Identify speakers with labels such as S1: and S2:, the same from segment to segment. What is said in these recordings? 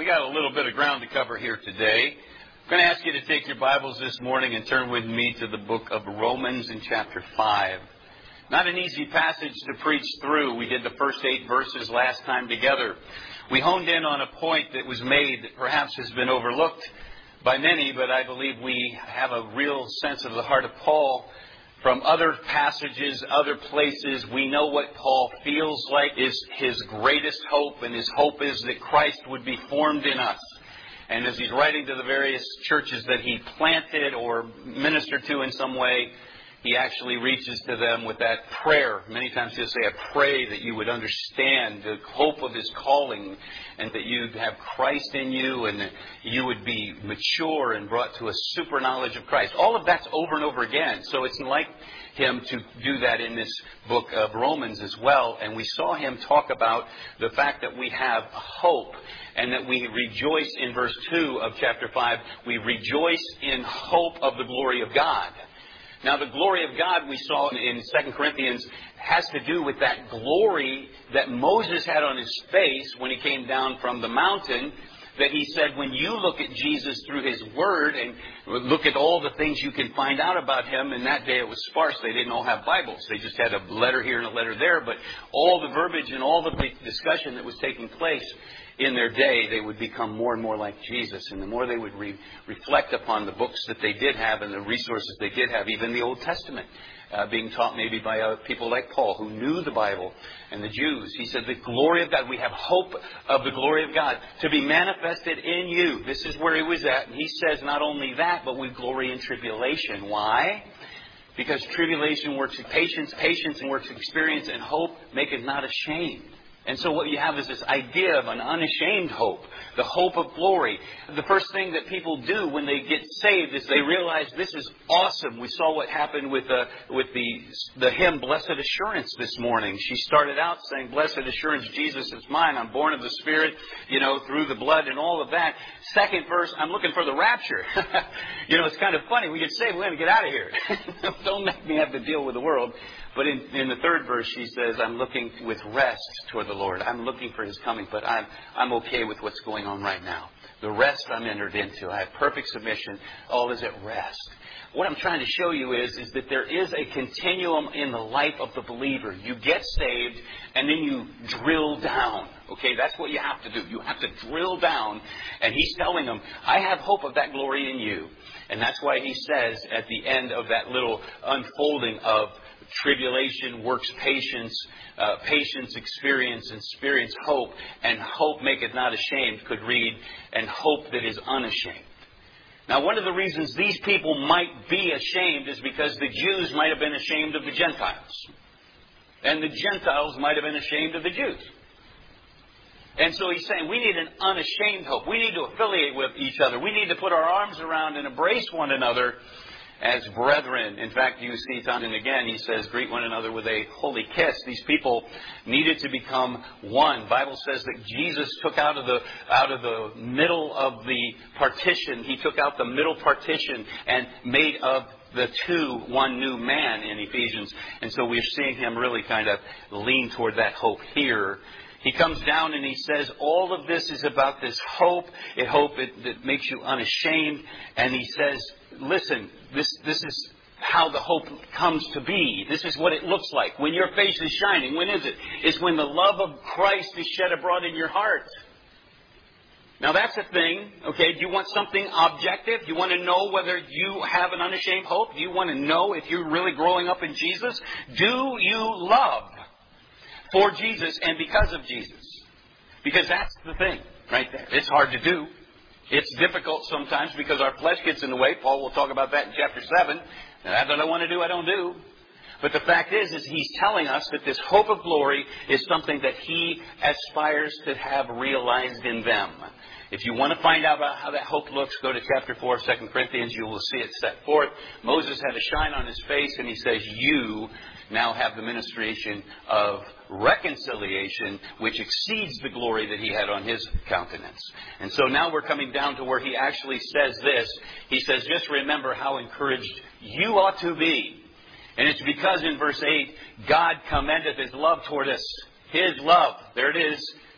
S1: got a little bit of ground to cover here today. I'm going to ask you to take your Bibles this morning and turn with me to the book of Romans in chapter 5. Not an easy passage to preach through. We did the first 8 verses last time together. We honed in on a point that was made that perhaps has been overlooked by many, but I believe we have a real sense of the heart of Paul from other passages, other places. We know what Paul feels like is his greatest hope, and his hope is that Christ would be formed in us. And as he's writing to the various churches that he planted or ministered to in some way, he actually reaches to them with that prayer. Many times he'll say, I pray that you would understand the hope of his calling and that you'd have Christ in you and that you would be mature and brought to a super knowledge of Christ. All of that's over and over again. So it's like him to do that in this book of Romans as well. And we saw him talk about the fact that we have hope and that we rejoice in verse 2 of chapter 5. We rejoice in hope of the glory of God. Now, the glory of God we saw in 2 Corinthians has to do with that glory that Moses had on his face when he came down from the mountain, that he said when you look at Jesus through his word and look at all the things you can find out about him, in that day it was sparse. They didn't all have Bibles. They just had a letter here and a letter there. But all the verbiage and all the discussion that was taking place in their day, they would become more and more like Jesus. And the more they would reflect upon the books that they did have and the resources they did have, even the Old Testament, being taught maybe by people like Paul who knew the Bible and the Jews. He said, the glory of God, we have hope of the glory of God to be manifested in you. This is where he was at. And he says not only that, but we glory in tribulation. Why? Because tribulation works in patience, patience and works experience, and hope maketh not ashamed. And so what you have is this idea of an unashamed hope, the hope of glory. The first thing that people do when they get saved is they realize this is awesome. We saw what happened with the hymn, Blessed Assurance, this morning. She started out saying, Blessed Assurance, Jesus is mine. I'm born of the Spirit, through the blood and all of that. Second verse, I'm looking for the rapture. It's kind of funny. We get saved, we're going to get out of here. Don't make me have to deal with the world. But in the third verse, she says, I'm looking with rest toward the Lord. I'm looking for his coming, but I'm okay with what's going on right now. The rest I'm entered into. I have perfect submission. All is at rest. What I'm trying to show you is that there is a continuum in the life of the believer. You get saved, and then you drill down. Okay, that's what you have to do. You have to drill down. And he's telling them, I have hope of that glory in you. And that's why he says at the end of that little unfolding of tribulation works patience, patience experience, and experience hope, and hope maketh not ashamed could read, and hope that is unashamed. Now, one of the reasons these people might be ashamed is because the Jews might have been ashamed of the Gentiles. And the Gentiles might have been ashamed of the Jews. And so he's saying we need an unashamed hope. We need to affiliate with each other. We need to put our arms around and embrace one another as brethren. In fact, you see time and again, he says, greet one another with a holy kiss. These people needed to become one. The Bible says that Jesus took out of the middle of the partition. He took out the middle partition and made of the two one new man in Ephesians. And so we're seeing him really kind of lean toward that hope here. He comes down and he says, all of this is about this hope, a hope that makes you unashamed. And he says, listen, this is how the hope comes to be. This is what it looks like. When your face is shining, when is it? It's when the love of Christ is shed abroad in your heart. Now that's a thing, okay? Do you want something objective? Do you want to know whether you have an unashamed hope? Do you want to know if you're really growing up in Jesus? Do you love for Jesus and because of Jesus? Because that's the thing right there. It's hard to do. It's difficult sometimes because our flesh gets in the way. Paul will talk about that in chapter 7. And that's what I want to do, I don't do. But the fact is he's telling us that this hope of glory is something that he aspires to have realized in them. If you want to find out about how that hope looks, go to chapter 4 of 2 Corinthians. You will see it set forth. Moses had a shine on his face, and he says, you now have the ministration of reconciliation, which exceeds the glory that he had on his countenance. And so now we're coming down to where he actually says this. He says, just remember how encouraged you ought to be. And it's because in verse 8, God commendeth his love toward us. His love. There it is.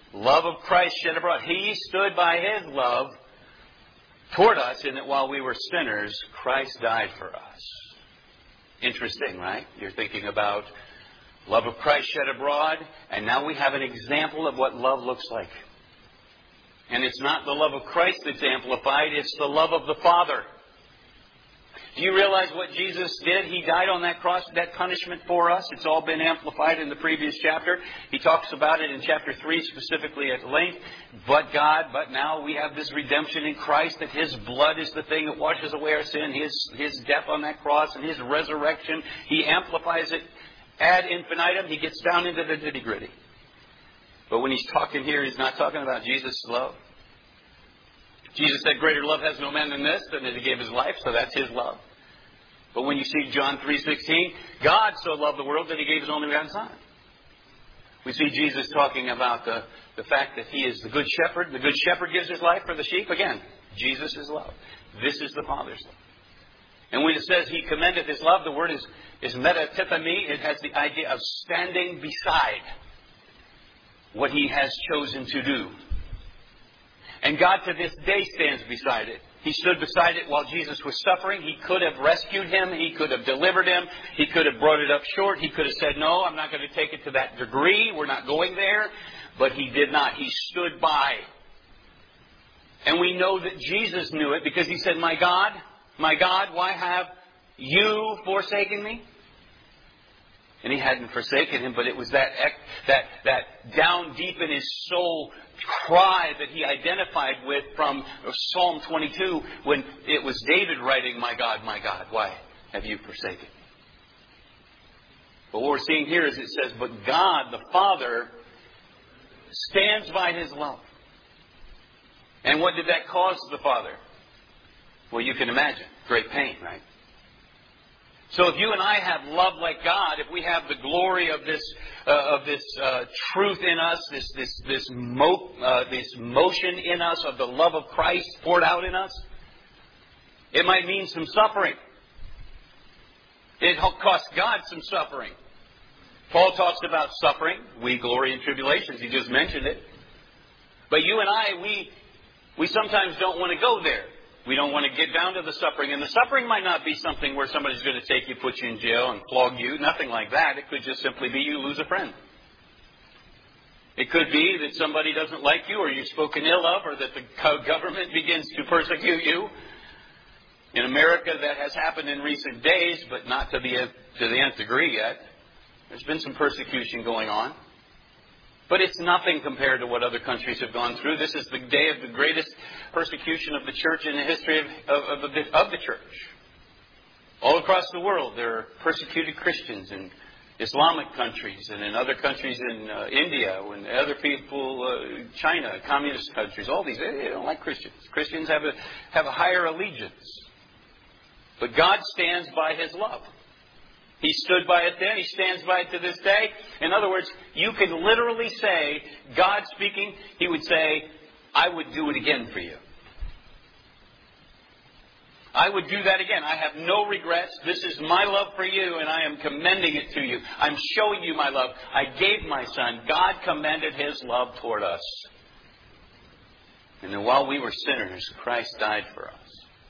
S1: Love of Christ shed abroad. He stood by His love toward us in that while we were sinners, Christ died for us. Interesting, right? You're thinking about love of Christ shed abroad, and now we have an example of what love looks like. And it's not the love of Christ that's amplified, it's the love of the Father. Do you realize what Jesus did? He died on that cross, that punishment for us. It's all been amplified in the previous chapter. He talks about it in chapter 3 specifically at length. But now we have this redemption in Christ, that His blood is the thing that washes away our sin. His death on that cross and His resurrection. He amplifies it ad infinitum. He gets down into the nitty-gritty. But when He's talking here, He's not talking about Jesus' love. Jesus said, greater love has no man than this, than that He gave His life, so that's His love. But when you see John 3:16, God so loved the world that He gave His only begotten Son. We see Jesus talking about the fact that He is the Good Shepherd. The Good Shepherd gives His life for the sheep. Again, Jesus is love. This is the Father's love. And when it says He commendeth His love, the word is metatithemi. It has the idea of standing beside what He has chosen to do. And God to this day stands beside it. He stood beside it while Jesus was suffering. He could have rescued Him. He could have delivered Him. He could have brought it up short. He could have said, no, I'm not going to take it to that degree. We're not going there. But He did not. He stood by. And we know that Jesus knew it because He said, my God, why have you forsaken me? And He hadn't forsaken Him, but it was that down deep in His soul cry that He identified with from Psalm 22 when it was David writing, my God, why have you forsaken me? But what we're seeing here is it says, but God, the Father, stands by His love. And what did that cause the Father? Well, you can imagine. Great pain, right? So if you and I have love like God, if we have the glory of this truth in us, this motion in us of the love of Christ poured out in us, it might mean some suffering. It costs God some suffering. Paul talks about suffering. We glory in tribulations. He just mentioned it. But you and I, we sometimes don't want to go there. We don't want to get down to the suffering. And the suffering might not be something where somebody's going to take you, put you in jail, and flog you. Nothing like that. It could just simply be you lose a friend. It could be that somebody doesn't like you, or you're spoken ill of, or that the government begins to persecute you. In America, that has happened in recent days, but not to the nth degree yet. There's been some persecution going on. But it's nothing compared to what other countries have gone through. This is the day of the greatest persecution of the church in the history of the church. All across the world, there are persecuted Christians in Islamic countries and in other countries in India, when other people, China, communist countries, all these, they don't like Christians. Christians have a higher allegiance. But God stands by His love. He stood by it then. He stands by it to this day. In other words, you can literally say, God speaking, He would say, I would do it again for you. I would do that again. I have no regrets. This is my love for you, and I am commending it to you. I'm showing you my love. I gave my Son. God commended His love toward us. And then while we were sinners, Christ died for us.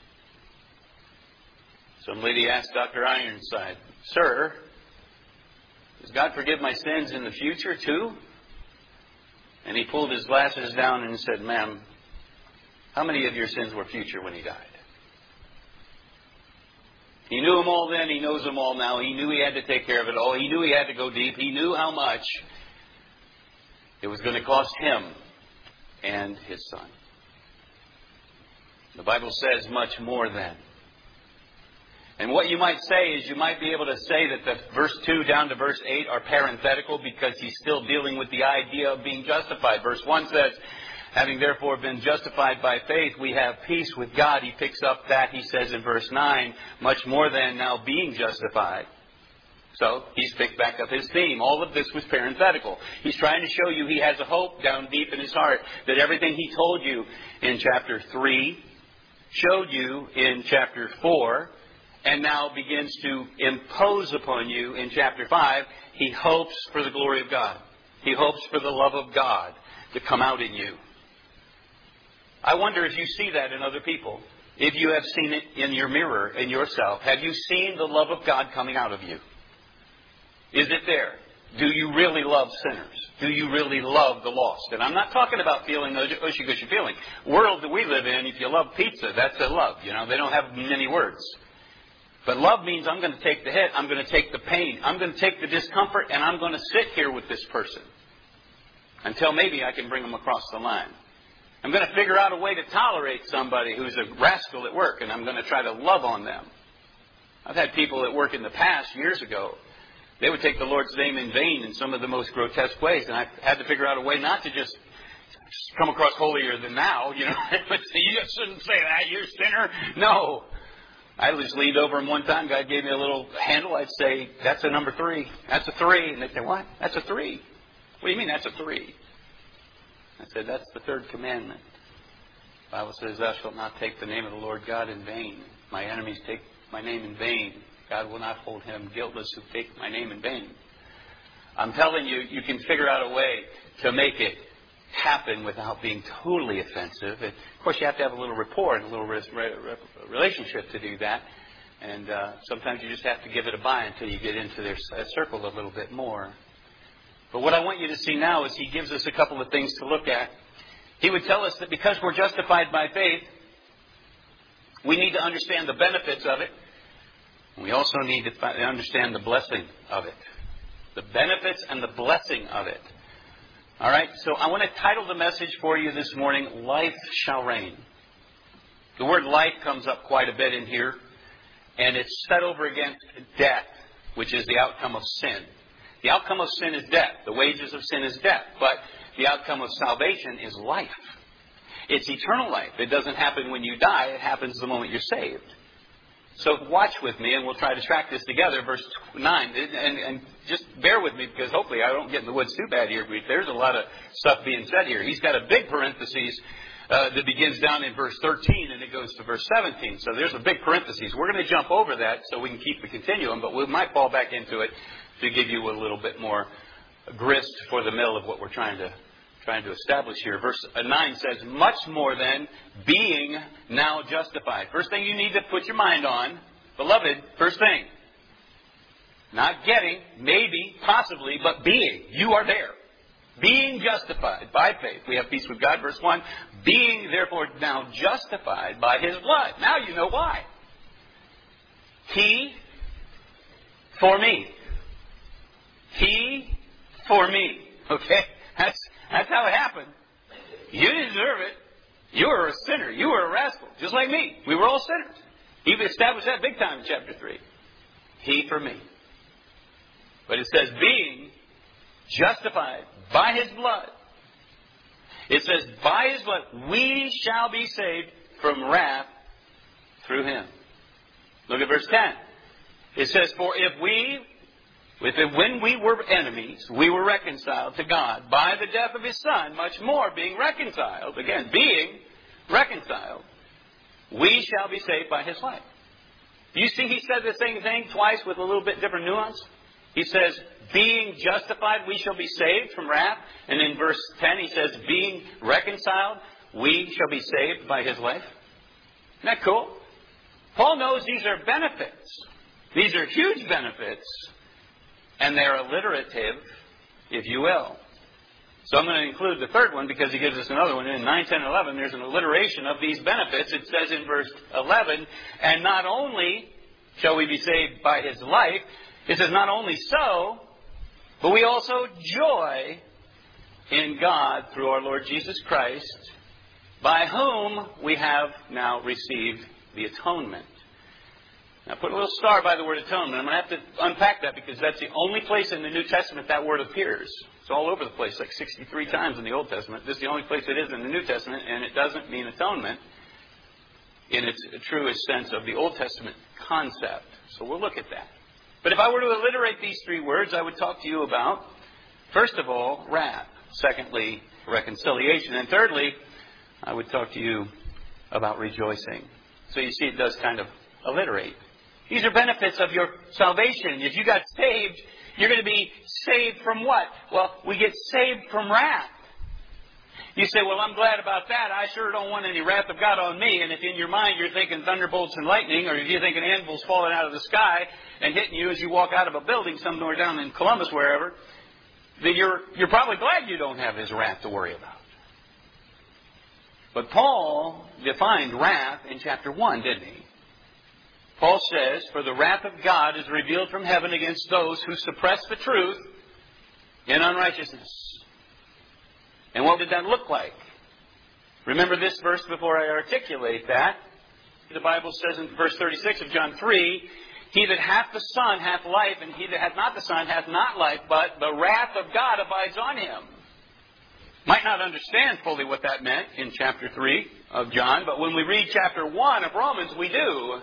S1: Some lady asked Dr. Ironside, Sir, does God forgive my sins in the future too? And he pulled his glasses down and said, Ma'am, how many of your sins were future when He died? He knew them all then. He knows them all now. He knew He had to take care of it all. He knew He had to go deep. He knew how much it was going to cost Him and His Son. The Bible says much more than. And what you might say is you might be able to say that the verse 2 down to verse 8 are parenthetical because he's still dealing with the idea of being justified. Verse 1 says, having therefore been justified by faith, we have peace with God. He picks up that, he says in verse 9, much more than now being justified. So he's picked back up his theme. All of this was parenthetical. He's trying to show you he has a hope down deep in his heart that everything he told you in chapter 3 showed you in chapter 4 and now begins to impose upon you in chapter 5. He hopes for the glory of God. He hopes for the love of God to come out in you. I wonder if you see that in other people. If you have seen it in your mirror, in yourself, have you seen the love of God coming out of you? Is it there? Do you really love sinners? Do you really love the lost? And I'm not talking about feeling ushy-gushy feeling. World that we live in, if you love pizza, that's a love. You know, they don't have many words. But love means I'm going to take the hit. I'm going to take the pain. I'm going to take the discomfort, and I'm going to sit here with this person until maybe I can bring them across the line. I'm going to figure out a way to tolerate somebody who's a rascal at work, and I'm going to try to love on them. I've had people at work in the past, years ago, they would take the Lord's name in vain in some of the most grotesque ways. And I had to figure out a way not to just come across holier than thou, you know. But you just shouldn't say that, you're a sinner. No. I just leaned over him one time. God gave me a little handle. I'd say, that's a number 3. That's a 3. And they'd say, what? That's a 3. What do you mean that's a 3? I said, that's the 3rd commandment. The Bible says, thou shalt not take the name of the Lord God in vain. My enemies take my name in vain. God will not hold him guiltless who take my name in vain. I'm telling you, you can figure out a way to make it happen without being totally offensive. And of course, you have to have a little rapport and a little relationship to do that. And sometimes you just have to give it a bye until you get into their circle a little bit more. But what I want you to see now is he gives us a couple of things to look at. He would tell us that because we're justified by faith, we need to understand the benefits of it. We also need to understand the blessing of it. The benefits and the blessing of it. All right, so I want to title the message for you this morning, Life Shall Reign. The word life comes up quite a bit in here, and it's set over against death, which is the outcome of sin. The outcome of sin is death. The wages of sin is death. But the outcome of salvation is life. It's eternal life. It doesn't happen when you die. It happens the moment you're saved. So watch with me, and we'll try to track this together. Verse 9. And just bear with me, because hopefully I don't get in the woods too bad here. There's a lot of stuff being said here. He's got a big parenthesis that begins down in verse 13, and it goes to verse 17. So there's a big parenthesis. We're going to jump over that so we can keep the continuum, but we might fall back into it to give you a little bit more grist for the mill of what we're trying to establish here. Verse 9 says, much more than being now justified. First thing you need to put your mind on, beloved, first thing. Not getting, maybe, possibly, but being. You are there. Being justified by faith. We have peace with God, verse 1. Being, therefore, now justified by His blood. Now you know why. He for me. He for me. Okay? That's how it happened. You didn't deserve it. You were a sinner. You were a rascal. Just like me. We were all sinners. He established that big time in chapter 3. He for me. But it says being justified by His blood. It says by His blood we shall be saved from wrath through Him. Look at verse 10. It says, for when we were enemies, we were reconciled to God by the death of His Son, much more being reconciled, again, being reconciled, we shall be saved by His life. You see, he said the same thing twice with a little bit different nuance. He says, being justified, we shall be saved from wrath. And in verse 10, he says, being reconciled, we shall be saved by His life. Isn't that cool? Paul knows these are benefits. These are huge benefits. And they're alliterative, if you will. So I'm going to include the third one because he gives us another one. In 9, 10, and 11, there's an alliteration of these benefits. It says in verse 11, and not only shall we be saved by His life, it says not only so, but we also joy in God through our Lord Jesus Christ, by whom we have now received the atonement. Now, put a little star by the word atonement. I'm going to have to unpack that because that's the only place in the New Testament that word appears. It's all over the place, like 63 times in the Old Testament. This is the only place it is in the New Testament, and it doesn't mean atonement in its truest sense of the Old Testament concept. So we'll look at that. But if I were to alliterate these three words, I would talk to you about, first of all, wrath. Secondly, reconciliation. And thirdly, I would talk to you about rejoicing. So you see, it does kind of alliterate. These are benefits of your salvation. If you got saved, you're going to be saved from what? Well, we get saved from wrath. You say, well, I'm glad about that. I sure don't want any wrath of God on me. And if in your mind you're thinking thunderbolts and lightning, or if you're thinking anvils falling out of the sky and hitting you as you walk out of a building somewhere down in Columbus, wherever, then you're probably glad you don't have His wrath to worry about. But Paul defined wrath in chapter 1, didn't he? Paul says, for the wrath of God is revealed from heaven against those who suppress the truth in unrighteousness. And what did that look like? Remember this verse before I articulate that. The Bible says in verse 36 of John 3, he that hath the Son hath life, and he that hath not the Son hath not life, but the wrath of God abides on him. Might not understand fully what that meant in chapter 3 of John, but when we read chapter 1 of Romans, we do.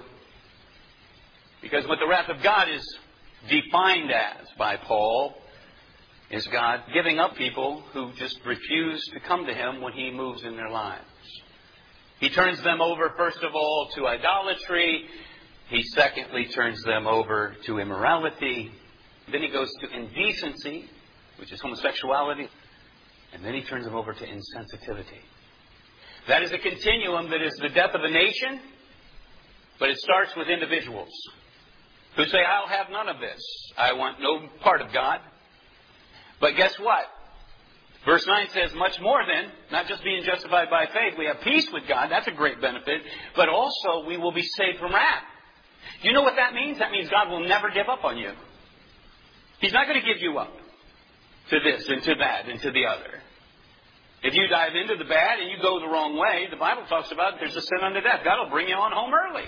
S1: Because what the wrath of God is defined as by Paul is God giving up people who just refuse to come to Him when He moves in their lives. He turns them over, first of all, to idolatry. He secondly turns them over to immorality. Then He goes to indecency, which is homosexuality. And then He turns them over to insensitivity. That is a continuum that is the death of a nation, but it starts with individuals who say, I'll have none of this. I want no part of God. But guess what? Verse 9 says, much more then, not just being justified by faith, we have peace with God. That's a great benefit. But also we will be saved from wrath. Do you know what that means? That means God will never give up on you. He's not going to give you up to this and to that and to the other. If you dive into the bad and you go the wrong way, the Bible talks about there's a sin unto death. God will bring you on home early.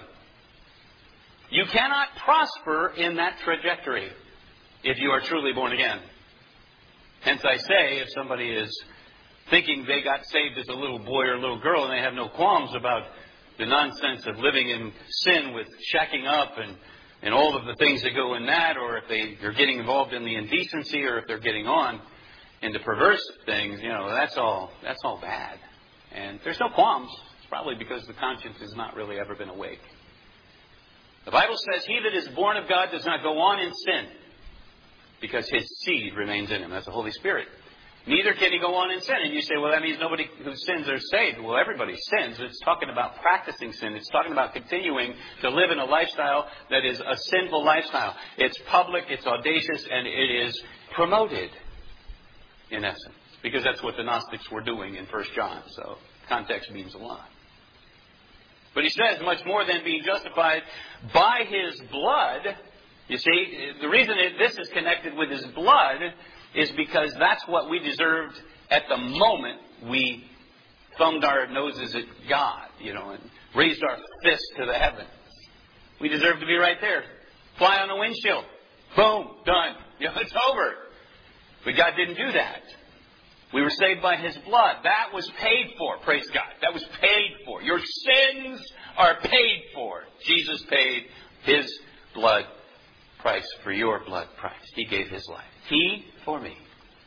S1: You cannot prosper in that trajectory if you are truly born again. Hence I say, if somebody is thinking they got saved as a little boy or a little girl and they have no qualms about the nonsense of living in sin with shacking up and all of the things that go in that, or if they're getting involved in the indecency, or if they're getting on into perverse things, that's all bad. And there's no qualms. It's probably because the conscience has not really ever been awake. The Bible says, he that is born of God does not go on in sin, because his seed remains in him. That's the Holy Spirit. Neither can he go on in sin. And you say, well, that means nobody who sins are saved. Well, everybody sins. It's talking about practicing sin. It's talking about continuing to live in a lifestyle that is a sinful lifestyle. It's public, it's audacious, and it is promoted, in essence. Because that's what the Gnostics were doing in 1 John. So context means a lot. But he says, much more than being justified by his blood. You see, the reason this is connected with his blood is because that's what we deserved at the moment we thumbed our noses at God, and raised our fist to the heavens. We deserve to be right there. Fly on the windshield. Boom. Done. It's over. But God didn't do that. We were saved by his blood. That was paid for. Praise God. That was paid for. Your sins are paid for. Jesus paid his blood price for your blood price. He gave his life. He for me.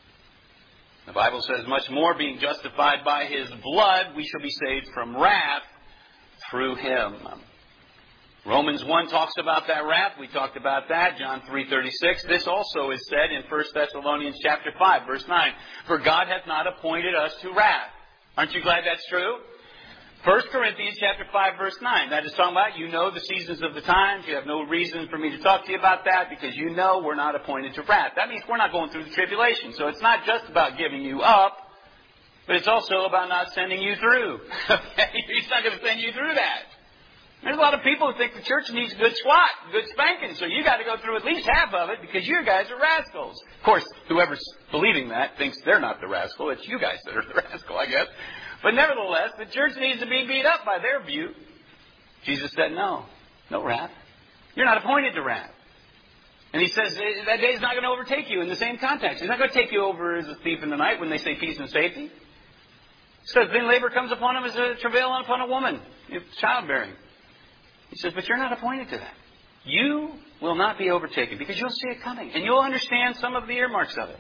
S1: The Bible says, much more being justified by his blood, we shall be saved from wrath through him. Romans 1 talks about that wrath. We talked about that. John 3:36. This also is said in 1 Thessalonians chapter 5, verse 9. For God hath not appointed us to wrath. Aren't you glad that's true? 1 Corinthians chapter 5, verse 9. That is talking about, the seasons of the times. You have no reason for me to talk to you about that because we're not appointed to wrath. That means we're not going through the tribulation. So it's not just about giving you up, but it's also about not sending you through. He's not going to send you through that. There's a lot of people who think the church needs good swat, good spanking, so you got to go through at least half of it because you guys are rascals. Of course, whoever's believing that thinks they're not the rascal. It's you guys that are the rascal, I guess. But nevertheless, the church needs to be beat up by their view. Jesus said, no wrath. You're not appointed to wrath. And he says that day is not going to overtake you in the same context. He's not going to take you over as a thief in the night when they say peace and safety. He says, then labor comes upon him as a travail upon a woman, childbearing. He says, but you're not appointed to that. You will not be overtaken because you'll see it coming. And you'll understand some of the earmarks of it.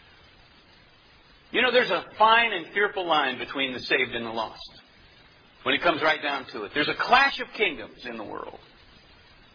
S1: There's a fine and fearful line between the saved and the lost. When it comes right down to it. There's a clash of kingdoms in the world.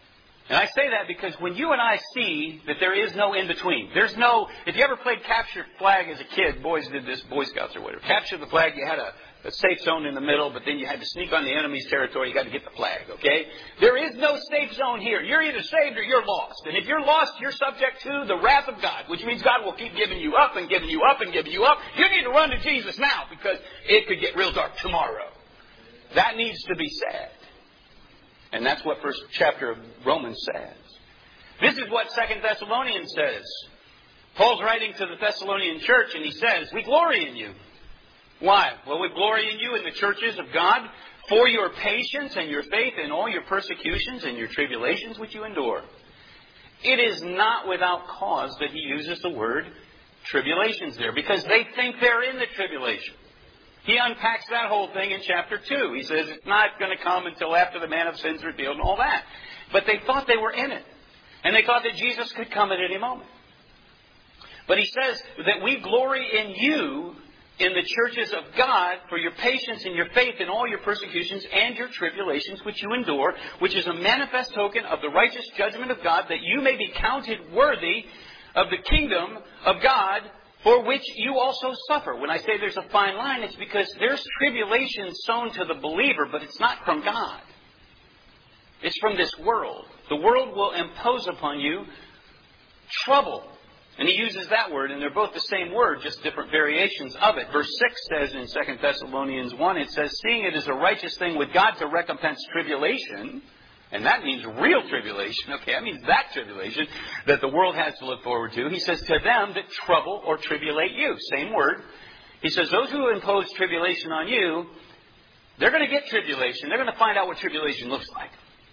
S1: And I say that because when you and I see that there is no in-between, there's no, if you ever played capture flag as a kid, boys did this, Boy Scouts or whatever. Capture the flag, you had a safe zone in the middle, but then you had to sneak on the enemy's territory, you got to get the flag, okay? There is no safe zone here. You're either saved or you're lost. And if you're lost, you're subject to the wrath of God, which means God will keep giving you up and giving you up and giving you up. You need to run to Jesus now because it could get real dark tomorrow. That needs to be said. And that's what first chapter of Romans says. This is what 2 Thessalonians says. Paul's writing to the Thessalonian church and he says, we glory in you. Why? Well, we glory in you in the churches of God for your patience and your faith in all your persecutions and your tribulations which you endure. It is not without cause that he uses the word tribulations there because they think they're in the tribulation. He unpacks that whole thing in chapter 2. He says it's not going to come until after the man of sin's revealed and all that. But they thought they were in it. And they thought that Jesus could come at any moment. But he says that we glory in you in the churches of God for your patience and your faith in all your persecutions and your tribulations which you endure, which is a manifest token of the righteous judgment of God, that you may be counted worthy of the kingdom of God, for which you also suffer. When I say there's a fine line, it's because there's tribulation sown to the believer, but it's not from God. It's from this world. The world will impose upon you trouble. And he uses that word, and they're both the same word, just different variations of it. Verse 6 says in 2 Thessalonians 1, it says, seeing it is a righteous thing with God to recompense tribulation. And that means real tribulation. Okay, that means that tribulation that the world has to look forward to. He says, to them that trouble or tribulate you. Same word. He says, those who impose tribulation on you, they're going to get tribulation. They're going to find out what tribulation looks like.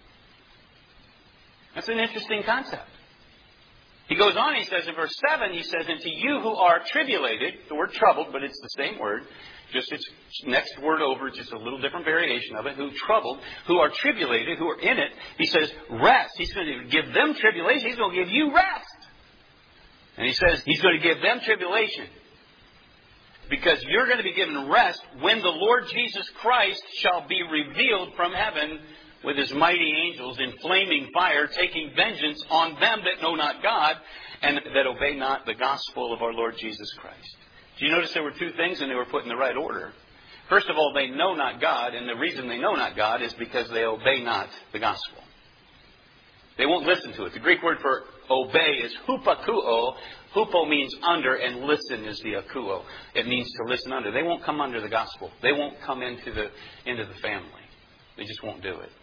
S1: That's an interesting concept. He goes on, he says in verse 7, he says, and to you who are tribulated, the word troubled, but it's the same word, just its next word over, just a little different variation of it, who troubled, who are tribulated, who are in it, he says, rest. He's going to give them tribulation. He's going to give you rest. And he says he's going to give them tribulation. Because you're going to be given rest when the Lord Jesus Christ shall be revealed from heaven with his mighty angels in flaming fire, taking vengeance on them that know not God and that obey not the gospel of our Lord Jesus Christ. Do you notice there were two things and they were put in the right order? First of all, they know not God, and the reason they know not God is because they obey not the gospel. They won't listen to it. The Greek word for obey is hupakuo. Hupo means under, and listen is the akuo. It means to listen under. They won't come under the gospel. They won't come into the family. They just won't do it.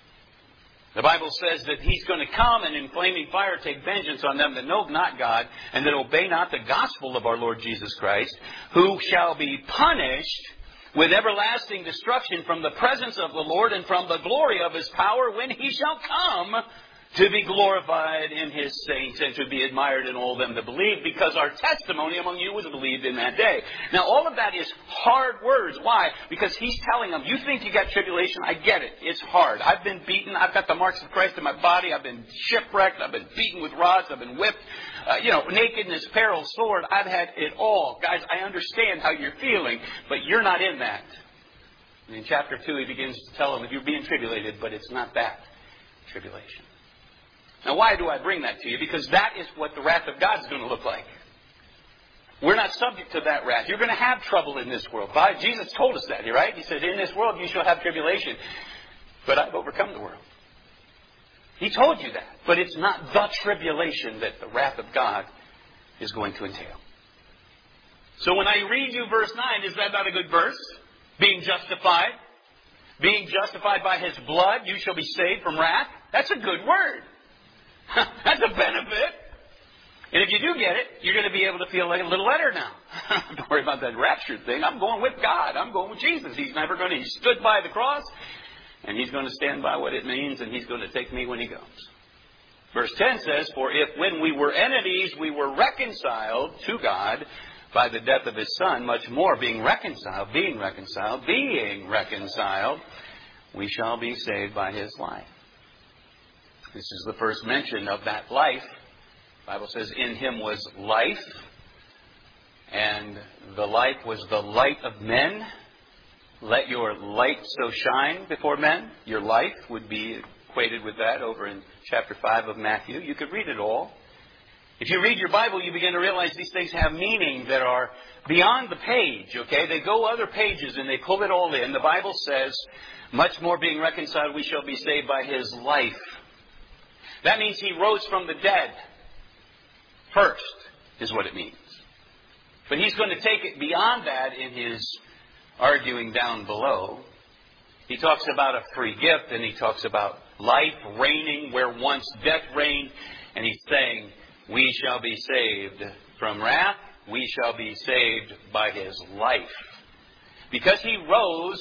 S1: The Bible says that he's going to come and in flaming fire take vengeance on them that know not God and that obey not the gospel of our Lord Jesus Christ, who shall be punished with everlasting destruction from the presence of the Lord and from the glory of his power when he shall come to be glorified in his saints and to be admired in all them that believe, because our testimony among you was believed in that day. Now, all of that is hard words. Why? Because he's telling them, you think you got tribulation? I get it. It's hard. I've been beaten. I've got the marks of Christ in my body. I've been shipwrecked. I've been beaten with rods. I've been whipped. Nakedness, peril, sword. I've had it all. Guys, I understand how you're feeling, but you're not in that. And in chapter 2, he begins to tell them that you're being tribulated, but it's not that tribulation. Now, why do I bring that to you? Because that is what the wrath of God is going to look like. We're not subject to that wrath. You're going to have trouble in this world. Jesus told us that, right? He said, in this world you shall have tribulation. But I've overcome the world. He told you that. But it's not the tribulation that the wrath of God is going to entail. So when I read you verse 9, is that not a good verse? Being justified. Being justified by his blood, you shall be saved from wrath. That's a good word. That's a benefit. And if you do get it, you're going to be able to feel like a little better now. Don't worry about that rapture thing. I'm going with God. I'm going with Jesus. He stood by the cross, and he's going to stand by what it means, and he's going to take me when he goes. Verse 10 says, for if when we were enemies, we were reconciled to God by the death of his Son, much more being reconciled, we shall be saved by his life. This is the first mention of that life. The Bible says, in him was life, and the life was the light of men. Let your light so shine before men. Your life would be equated with that over in chapter 5 of Matthew. You could read it all. If you read your Bible, you begin to realize these things have meaning that are beyond the page, okay? They go other pages and they pull it all in. The Bible says, much more being reconciled, we shall be saved by His life. That means He rose from the dead first, is what it means. But He's going to take it beyond that in His arguing down below. He talks about a free gift, and He talks about life reigning where once death reigned. And He's saying, we shall be saved from wrath. We shall be saved by His life. Because He rose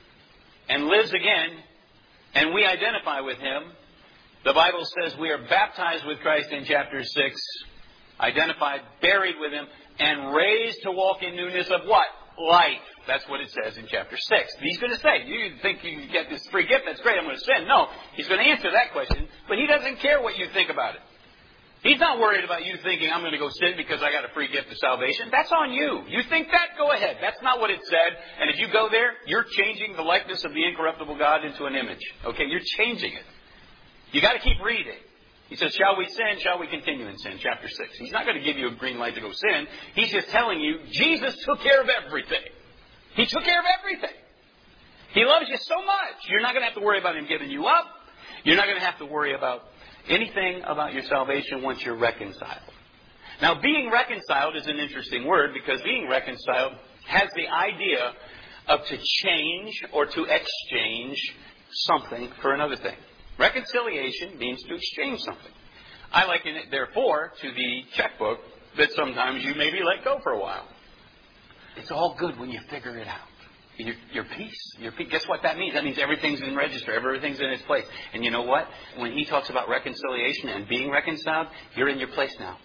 S1: and lives again, and we identify with Him, the Bible says we are baptized with Christ in chapter 6, identified, buried with Him, and raised to walk in newness of what? Life. That's what it says in chapter 6. He's going to say, you think you get this free gift, that's great, I'm going to sin. No, He's going to answer that question, but He doesn't care what you think about it. He's not worried about you thinking, I'm going to go sin because I got a free gift of salvation. That's on you. You think that? Go ahead. That's not what it said. And if you go there, you're changing the likeness of the incorruptible God into an image. Okay, you're changing it. You got to keep reading. He says, shall we sin? Shall we continue in sin? Chapter 6. He's not going to give you a green light to go sin. He's just telling you, Jesus took care of everything. He took care of everything. He loves you so much. You're not going to have to worry about Him giving you up. You're not going to have to worry about anything about your salvation once you're reconciled. Now, being reconciled is an interesting word because being reconciled has the idea of to change or to exchange something for another thing. Reconciliation means to exchange something. I liken it, therefore, to the checkbook that sometimes you maybe let go for a while. It's all good when you figure it out. Your peace. Guess what that means? That means everything's in register. Everything's in its place. And you know what? When He talks about reconciliation and being reconciled, you're in your place now.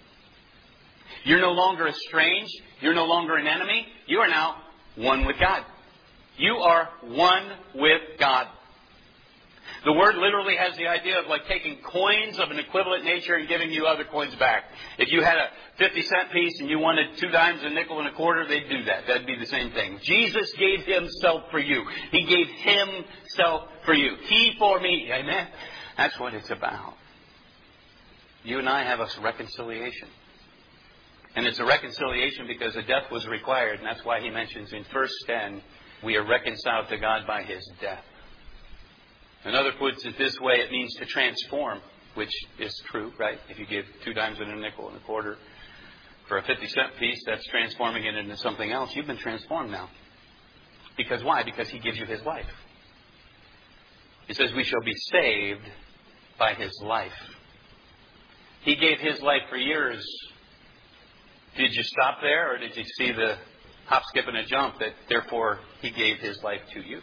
S1: You're no longer estranged. You're no longer an enemy. You are now one with God. You are one with God. The word literally has the idea of like taking coins of an equivalent nature and giving you other coins back. If you had a 50-cent piece and you wanted 2 dimes, a nickel, and a quarter, they'd do that. That'd be the same thing. Jesus gave Himself for you. He gave Himself for you. He for me. Amen? That's what it's about. You and I have a reconciliation. And it's a reconciliation because a death was required. And that's why He mentions in verse 10, we are reconciled to God by His death. Another puts it this way, it means to transform, which is true, right? If you give 2 dimes and a nickel and a quarter for a 50-cent piece, that's transforming it into something else. You've been transformed now. Because why? Because He gives you His life. He says we shall be saved by His life. He gave His life for years. Did you stop there, or did you see the hop, skip, and a jump that therefore He gave His life to you?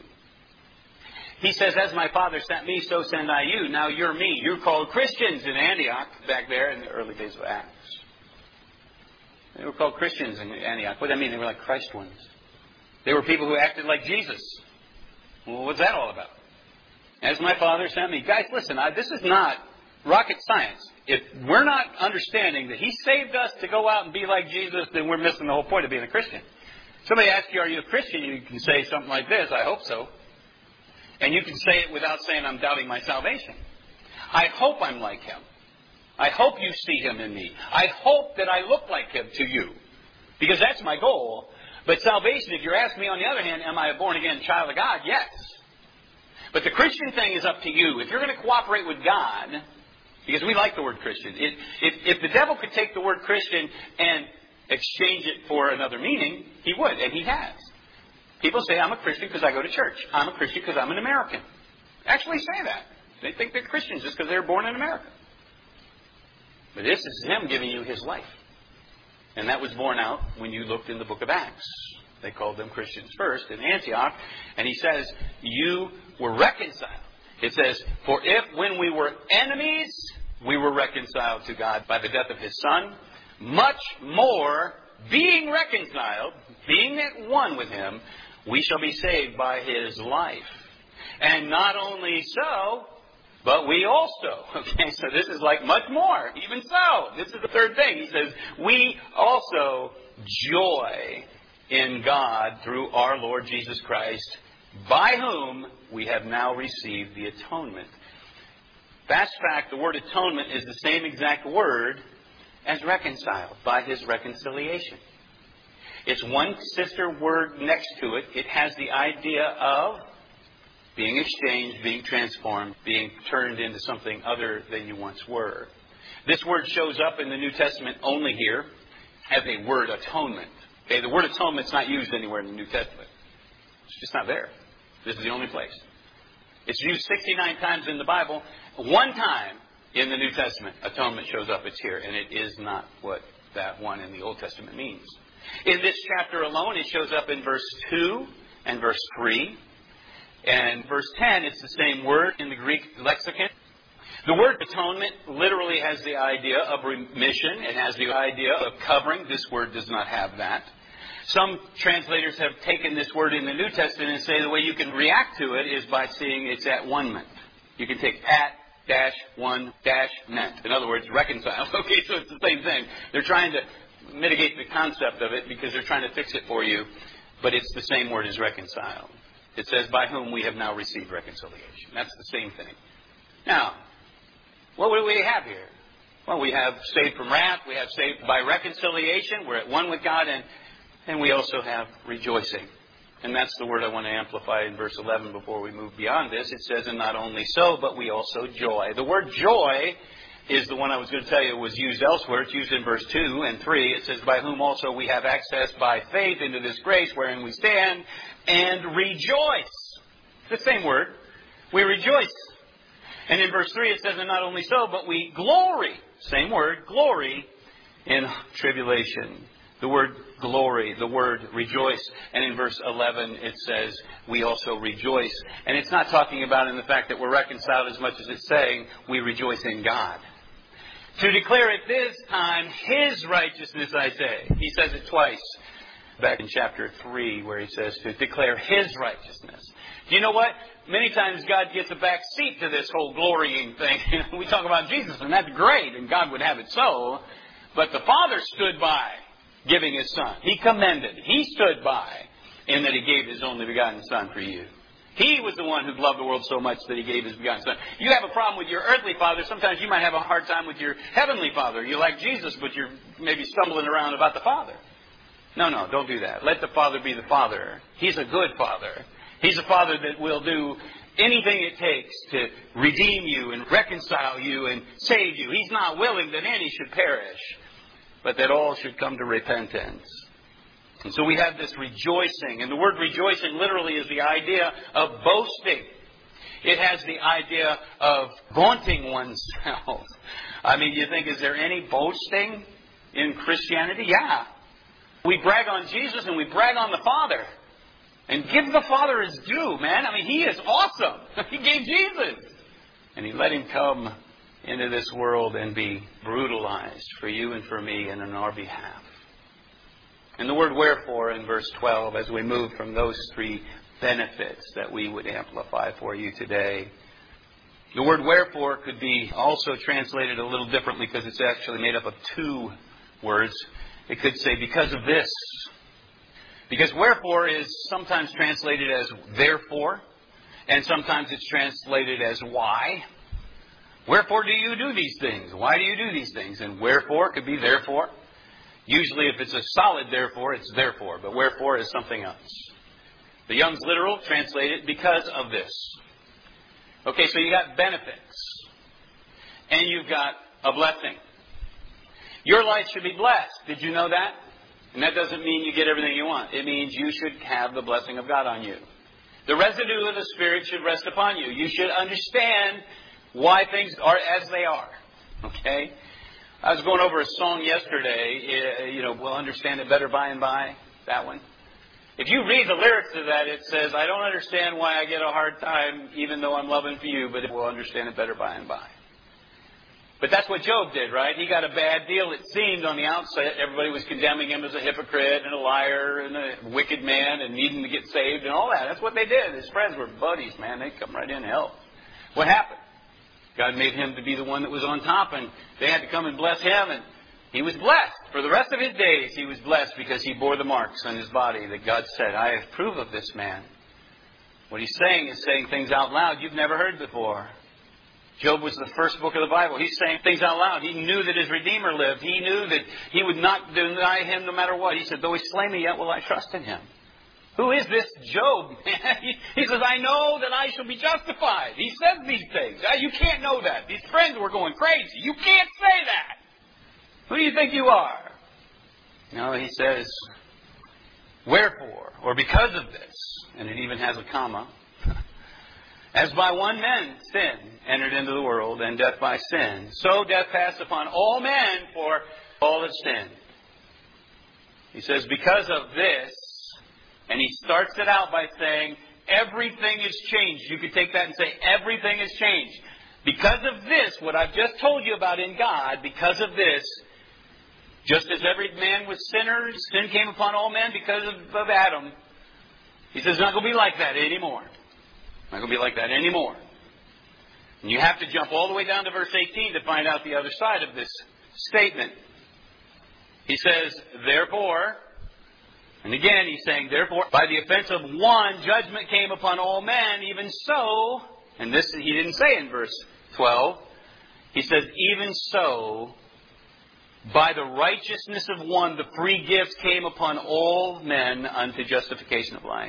S1: He says, as my Father sent me, so send I you. Now you're me. You're called Christians in Antioch, back there in the early days of Acts. They were called Christians in Antioch. What does that mean? They were like Christ ones. They were people who acted like Jesus. Well, what's that all about? As my Father sent me. Guys, listen, this is not rocket science. If we're not understanding that He saved us to go out and be like Jesus, then we're missing the whole point of being a Christian. Somebody asks you, are you a Christian? You can say something like this, I hope so. And you can say it without saying I'm doubting my salvation. I hope I'm like Him. I hope you see Him in me. I hope that I look like Him to you. Because that's my goal. But salvation, if you're asking me on the other hand, am I a born-again child of God? Yes. But the Christian thing is up to you. If you're going to cooperate with God, because we like the word Christian. If the devil could take the word Christian and exchange it for another meaning, he would, and he has. People say, I'm a Christian because I go to church. I'm a Christian because I'm an American. Actually say that. They think they're Christians just because they were born in America. But this is Him giving you His life. And that was borne out when you looked in the book of Acts. They called them Christians first in Antioch. And He says, you were reconciled. It says, for if when we were enemies, we were reconciled to God by the death of His Son, much more, being reconciled, being at one with Him, we shall be saved by His life. And not only so, but we also. Okay, so this is like much more. Even so, this is the third thing. He says, we also joy in God through our Lord Jesus Christ, by whom we have now received the atonement. Fast fact, the word atonement is the same exact word as reconciled, by His reconciliation. It's one sister word next to it. It has the idea of being exchanged, being transformed, being turned into something other than you once were. This word shows up in the New Testament only here as a word atonement. Okay, the word atonement is not used anywhere in the New Testament. It's just not there. This is the only place. It's used 69 times in the Bible. One time in the New Testament, atonement shows up. It's here. And it is not what that one in the Old Testament means. In this chapter alone, it shows up in verse 2 and verse 3. And verse 10, it's the same word in the Greek lexicon. The word atonement literally has the idea of remission. It has the idea of covering. This word does not have that. Some translators have taken this word in the New Testament and say the way you can react to it is by seeing it's at one ment. You can take at-one-ment. In other words, reconcile. Okay, so it's the same thing. They're trying to mitigate the concept of it because they're trying to fix it for you. But it's the same word as reconcile. It says, by whom we have now received reconciliation. That's the same thing. Now, what do we have here? Well, we have saved from wrath. We have saved by reconciliation. We're at one with God. And we also have rejoicing. And that's the word I want to amplify in verse 11 before we move beyond this. It says, and not only so, but we also joy. The word joy is the one I was going to tell you was used elsewhere. It's used in verse 2 and 3. It says, by whom also we have access by faith into this grace wherein we stand and rejoice. It's the same word. We rejoice. And in verse 3 it says, and not only so, but we glory. Same word, glory in tribulation. The word glory, the word rejoice. And in verse 11 it says, we also rejoice. And it's not talking about in the fact that we're reconciled as much as it's saying we rejoice in God. To declare at this time His righteousness, I say. He says it twice. Back in chapter 3 where he says to declare His righteousness. Do you know what? Many times God gets a back seat to this whole glorying thing. We talk about Jesus and that's great and God would have it so. But the Father stood by giving His Son. He commended. He stood by in that He gave His only begotten Son for you. He was the one who loved the world so much that He gave His begotten Son. You have a problem with your earthly father. Sometimes you might have a hard time with your heavenly Father. You like Jesus, but you're maybe stumbling around about the Father. No, don't do that. Let the Father be the Father. He's a good Father. He's a Father that will do anything it takes to redeem you and reconcile you and save you. He's not willing that any should perish, but that all should come to repentance. And so we have this rejoicing. And the word rejoicing literally is the idea of boasting. It has the idea of vaunting oneself. I mean, you think, is there any boasting in Christianity? Yeah. We brag on Jesus and we brag on the Father. And give the Father His due, man. I mean, He is awesome. He gave Jesus. And He let Him come into this world and be brutalized for you and for me and on our behalf. And the word wherefore in verse 12, as we move from those three benefits that we would amplify for you today. The word wherefore could be also translated a little differently because it's actually made up of two words. It could say because of this. Because wherefore is sometimes translated as therefore, and sometimes it's translated as why. Wherefore do you do these things? Why do you do these things? And wherefore could be therefore. Usually if it's a solid therefore, it's therefore. But wherefore is something else. The Young's Literal translate it because of this. Okay, so you got benefits. And you've got a blessing. Your life should be blessed. Did you know that? And that doesn't mean you get everything you want. It means you should have the blessing of God on you. The residue of the Spirit should rest upon you. You should understand why things are as they are. Okay? I was going over a song yesterday. We'll understand it better by and by. That one. If you read the lyrics of that, it says, I don't understand why I get a hard time even though I'm loving for you, but we'll understand it better by and by. But that's what Job did, right? He got a bad deal, it seemed, on the outset. Everybody was condemning him as a hypocrite and a liar and a wicked man and needing to get saved and all that. That's what they did. His friends were buddies, man. They'd come right in and help. What happened? God made him to be the one that was on top, and they had to come and bless him, and he was blessed. For the rest of his days, he was blessed because he bore the marks on his body that God said, I approve of this man. What he's saying is saying things out loud you've never heard before. Job was the first book of the Bible. He's saying things out loud. He knew that his Redeemer lived. He knew that he would not deny him no matter what. He said, though he slay me, yet will I trust in him. Who is this Job? He says, I know that I shall be justified. He says these things. You can't know that. These friends were going crazy. You can't say that. Who do you think you are? No, he says, wherefore, or because of this, and it even has a comma, as by one man sin entered into the world, and death by sin, so death passed upon all men, for all have sinned. He says, because of this, and he starts it out by saying, everything has changed. You could take that and say, everything has changed. Because of this, what I've just told you about in God, because of this, just as every man was sinners, sin came upon all men because of Adam. He says, it's not going to be like that anymore. Not going to be like that anymore. And you have to jump all the way down to verse 18 to find out the other side of this statement. He says, therefore, and again he's saying, therefore, by the offense of one, judgment came upon all men, even so, and this he didn't say in verse 12, he says, even so, by the righteousness of one, the free gift came upon all men unto justification of life.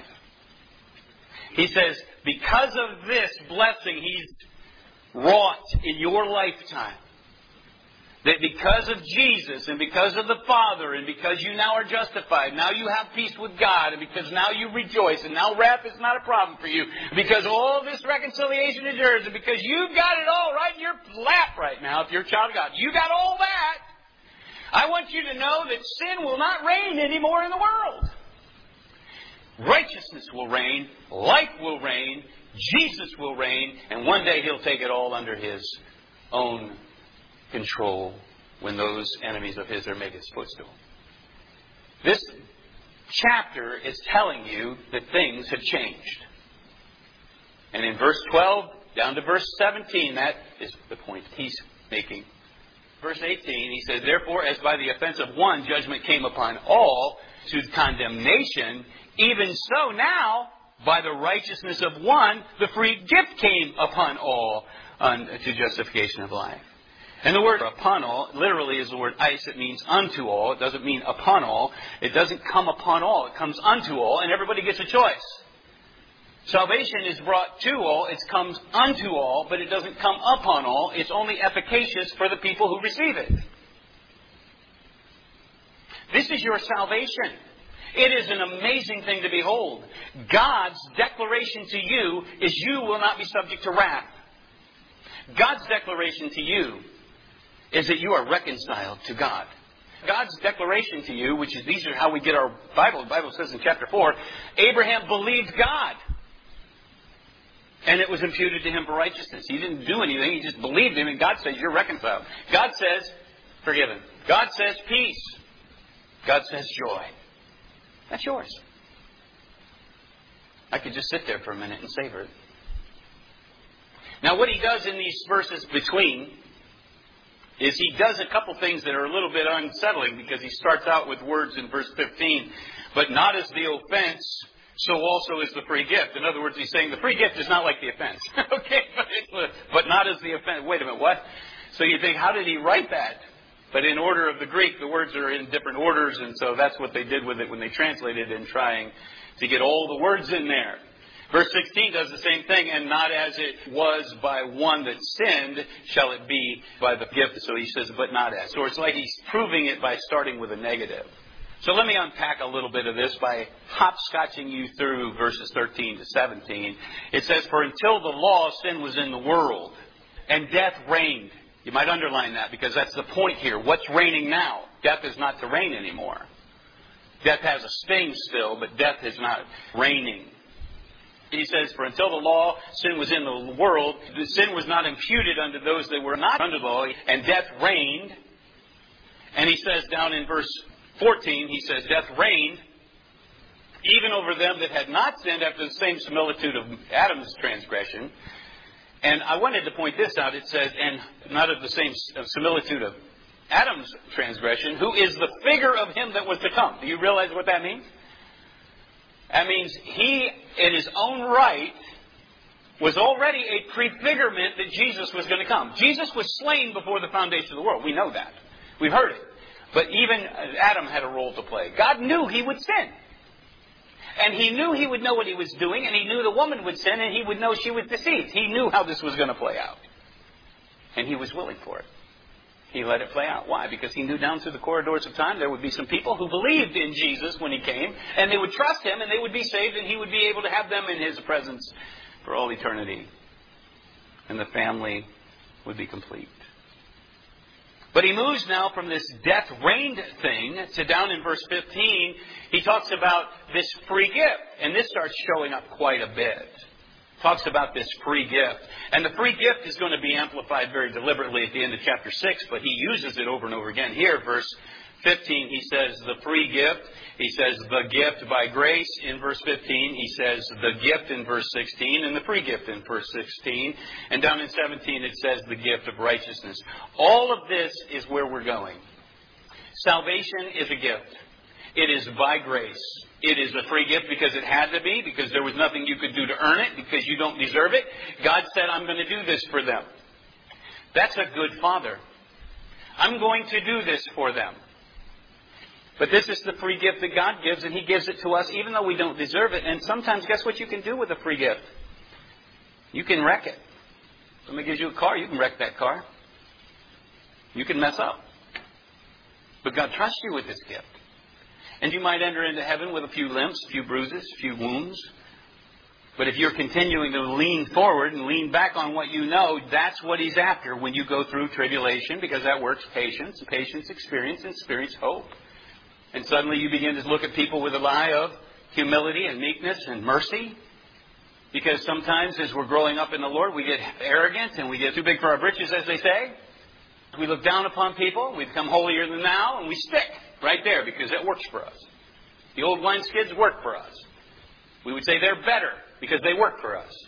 S1: He says, because of this blessing he's wrought in your lifetime, that because of Jesus and because of the Father and because you now are justified, now you have peace with God, and because now you rejoice, and now wrath is not a problem for you, because all this reconciliation is yours, and because you've got it all right in your lap right now, if you're a child of God. You got all that. I want you to know that sin will not reign anymore in the world. Righteousness will reign, life will reign, Jesus will reign, and one day He'll take it all under His own control when those enemies of His are made His footstool. This chapter is telling you that things have changed. And in verse 12 down to verse 17, that is the point he's making. Verse 18, he says, therefore, as by the offense of one judgment came upon all to condemnation, even so now, by the righteousness of one, the free gift came upon all to justification of life. And the word upon all literally is the word eis. It means unto all. It doesn't mean upon all. It doesn't come upon all. It comes unto all, and everybody gets a choice. Salvation is brought to all. It comes unto all, but it doesn't come upon all. It's only efficacious for the people who receive it. This is your salvation. It is an amazing thing to behold. God's declaration to you is you will not be subject to wrath. God's declaration to you is that you are reconciled to God. God's declaration to you, which is these are how we get our Bible. The Bible says in chapter 4, Abraham believed God, and it was imputed to him for righteousness. He didn't do anything. He just believed him, and God says you're reconciled. God says forgiven. God says peace. God says joy. That's yours. I could just sit there for a minute and savor it. Now, what he does in these verses between is he does a couple things that are a little bit unsettling, because he starts out with words in verse 15, but not as the offense, so also is the free gift. In other words, he's saying the free gift is not like the offense. Okay, but not as the offense. Wait a minute, what? So you think, how did he write that? But in order of the Greek, the words are in different orders, and so that's what they did with it when they translated in trying to get all the words in there. Verse 16 does the same thing, and not as it was by one that sinned, shall it be by the gift. So he says, but not as. So it's like he's proving it by starting with a negative. So let me unpack a little bit of this by hopscotching you through verses 13 to 17. It says, for until the law, sin was in the world, and death reigned. You might underline that, because that's the point here. What's reigning now? Death is not to reign anymore. Death has a sting still, but death is not reigning. He says, for until the law, sin was in the world, the sin was not imputed unto those that were not under the law, and death reigned. And he says down in verse 14, he says, death reigned even over them that had not sinned after the same similitude of Adam's transgression. And I wanted to point this out. It says, and not of the same similitude of Adam's transgression, who is the figure of him that was to come. Do you realize what that means? That means he, in his own right, was already a prefigurement that Jesus was going to come. Jesus was slain before the foundation of the world. We know that. We've heard it. But even Adam had a role to play. God knew he would sin. And he knew he would know what he was doing, and he knew the woman would sin, and he would know she was deceived. He knew how this was going to play out. And he was willing for it. He let it play out. Why? Because he knew down through the corridors of time there would be some people who believed in Jesus when he came, and they would trust him, and they would be saved, and he would be able to have them in his presence for all eternity. And the family would be complete. But he moves now from this death-reigned thing to down in verse 15, he talks about this free gift. And this starts showing up quite a bit. Talks about this free gift. And the free gift is going to be amplified very deliberately at the end of chapter 6, but he uses it over and over again. Here, verse 15, he says the free gift. He says the gift by grace in verse 15. He says the gift in verse 16 and the free gift in verse 16. And down in 17 it says the gift of righteousness. All of this is where we're going. Salvation is a gift. It is by grace. It is a free gift because it had to be, because there was nothing you could do to earn it, because you don't deserve it. God said, I'm going to do this for them. That's a good father. I'm going to do this for them. But this is the free gift that God gives, and he gives it to us even though we don't deserve it. And sometimes, guess what you can do with a free gift? You can wreck it. Somebody gives you a car, you can wreck that car. You can mess up. But God trusts you with this gift. And you might enter into heaven with a few limps, a few bruises, a few wounds. But if you're continuing to lean forward and lean back on what you know, that's what he's after when you go through tribulation, because that works patience, and patience experience, and experience hope. And suddenly you begin to look at people with an eye of humility and meekness and mercy. Because sometimes as we're growing up in the Lord, we get arrogant and we get too big for our britches, as they say. We look down upon people, we become holier than thou, and we stick right there because it works for us. The old wineskins work for us. We would say they're better because they work for us.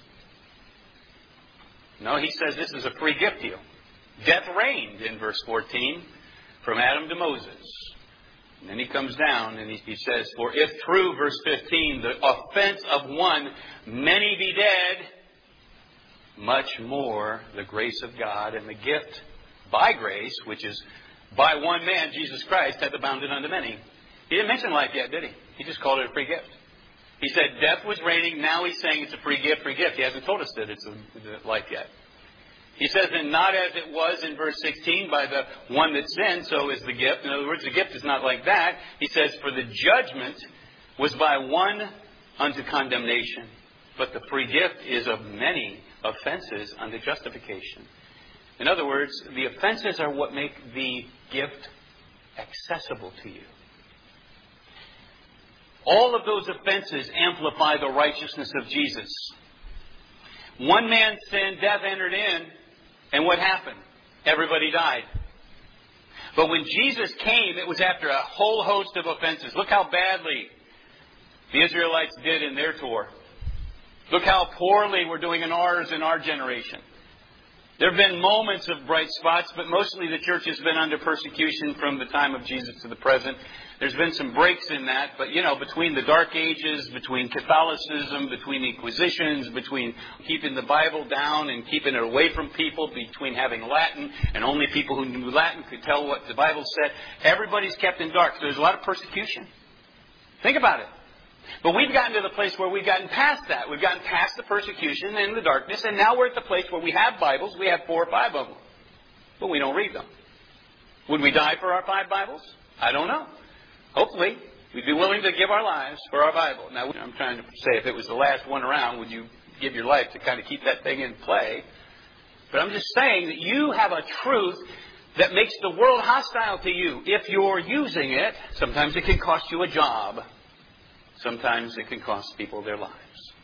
S1: No, he says this is a free gift to you. Death reigned in verse 14 from Adam to Moses. And then he comes down and he says, for if through, verse 15, the offense of one, many be dead, much more the grace of God and the gift by grace, which is by one man, Jesus Christ, hath abounded unto many. He didn't mention life yet, did he? He just called it a free gift. He said death was reigning. Now he's saying it's a free gift, free gift. He hasn't told us that it's a life yet. He says, and not as it was in verse 16, by the one that sinned, so is the gift. In other words, the gift is not like that. He says, for the judgment was by one unto condemnation, but the free gift is of many offenses unto justification. In other words, the offenses are what make the gift accessible to you. All of those offenses amplify the righteousness of Jesus. One man's sin, death entered in, and what happened? Everybody died. But when Jesus came, it was after a whole host of offenses. Look how badly the Israelites did in their tour. Look how poorly we're doing in ours in our generation. There have been moments of bright spots, but mostly the church has been under persecution from the time of Jesus to the present. There's been some breaks in that, but between the Dark Ages, between Catholicism, between the Inquisitions, between keeping the Bible down and keeping it away from people, between having Latin and only people who knew Latin could tell what the Bible said, everybody's kept in dark. So there's a lot of persecution. Think about it. But we've gotten to the place where we've gotten past that. We've gotten past the persecution and the darkness, and now we're at the place where we have Bibles. We have 4 or 5 of them. But we don't read them. Would we die for our 5 Bibles? I don't know. Hopefully, we'd be willing to give our lives for our Bible. Now, I'm trying to say if it was the last one around, would you give your life to kind of keep that thing in play? But I'm just saying that you have a truth that makes the world hostile to you. If you're using it, sometimes it can cost you a job. Sometimes it can cost people their lives.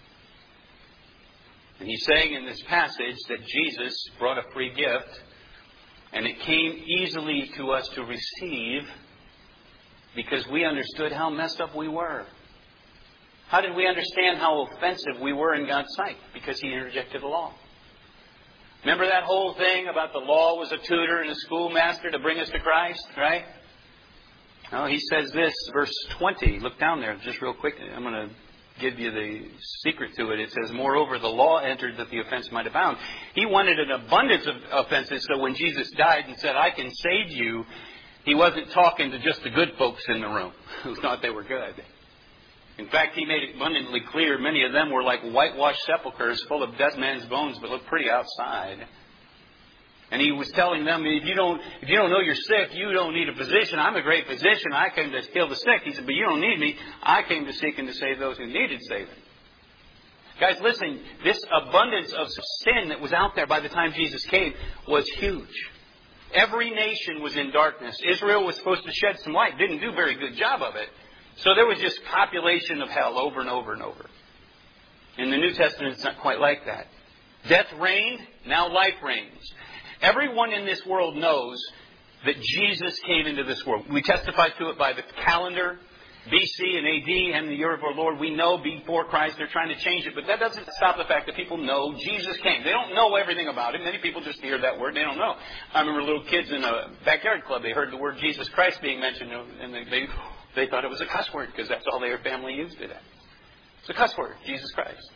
S1: And he's saying in this passage that Jesus brought a free gift, and it came easily to us to receive because we understood how messed up we were. How did we understand how offensive we were in God's sight? Because he interjected the law. Remember that whole thing about the law was a tutor and a schoolmaster to bring us to Christ, right? No, he says this, verse 20. Look down there just real quick. I'm going to give you the secret to it. It says, moreover, the law entered that the offense might abound. He wanted an abundance of offenses, so when Jesus died and said, I can save you, he wasn't talking to just the good folks in the room who thought they were good. In fact, he made it abundantly clear many of them were like whitewashed sepulchres full of dead men's bones but looked pretty outside. And he was telling them, if you don't know you're sick, you don't need a physician. I'm a great physician. I came to heal the sick. He said, but you don't need me. I came to seek and to save those who needed saving. Guys, listen, this abundance of sin that was out there by the time Jesus came was huge. Every nation was in darkness. Israel was supposed to shed some light. Didn't do a very good job of it. So there was just population of hell over and over and over. In the New Testament, it's not quite like that. Death reigned, now life reigns. Everyone in this world knows that Jesus came into this world. We testify to it by the calendar, BC and AD, and the year of our Lord. We know before Christ they're trying to change it, but that doesn't stop the fact that people know Jesus came. They don't know everything about him. Many people just hear that word. They don't know. I remember little kids in a backyard club. They heard the word Jesus Christ being mentioned, and they thought it was a cuss word because that's all their family used it as. It's a cuss word, Jesus Christ.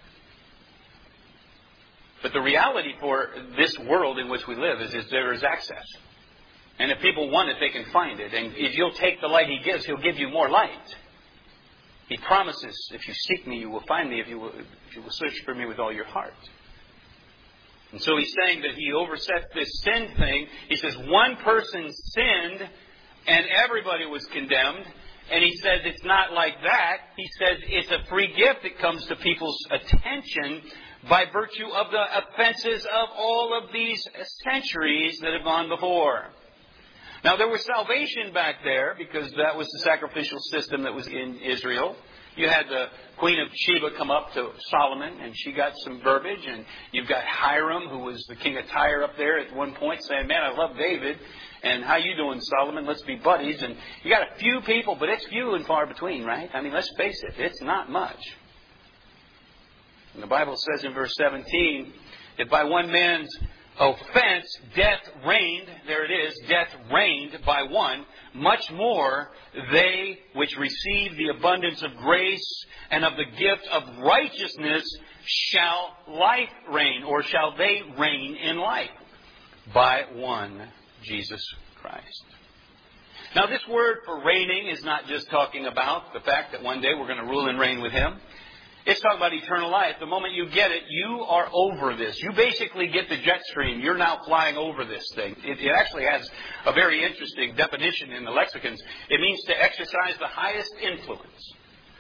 S1: But the reality for this world in which we live is there is access. And if people want it, they can find it. And if you'll take the light he gives, he'll give you more light. He promises, if you seek me, you will find me if you will search for me with all your heart. And so he's saying that he oversets this sin thing. He says one person sinned and everybody was condemned. And he says it's not like that. He says it's a free gift that comes to people's attention by virtue of the offenses of all of these centuries that have gone before. Now, there was salvation back there because that was the sacrificial system that was in Israel. You had the Queen of Sheba come up to Solomon, and she got some verbiage. And you've got Hiram, who was the king of Tyre up there at one point, saying, man, I love David. And how you doing, Solomon? Let's be buddies. And you got a few people, but it's few and far between, right? I mean, let's face it, it's not much. And the Bible says in verse 17, that by one man's offense, death reigned. There it is, death reigned by one. Much more, they which receive the abundance of grace and of the gift of righteousness shall life reign, or shall they reign in life by one, Jesus Christ. Now, this word for reigning is not just talking about the fact that one day we're going to rule and reign with Him. It's talking about eternal life. The moment you get it, you are over this. You basically get the jet stream. You're now flying over this thing. It actually has a very interesting definition in the lexicons. It means to exercise the highest influence.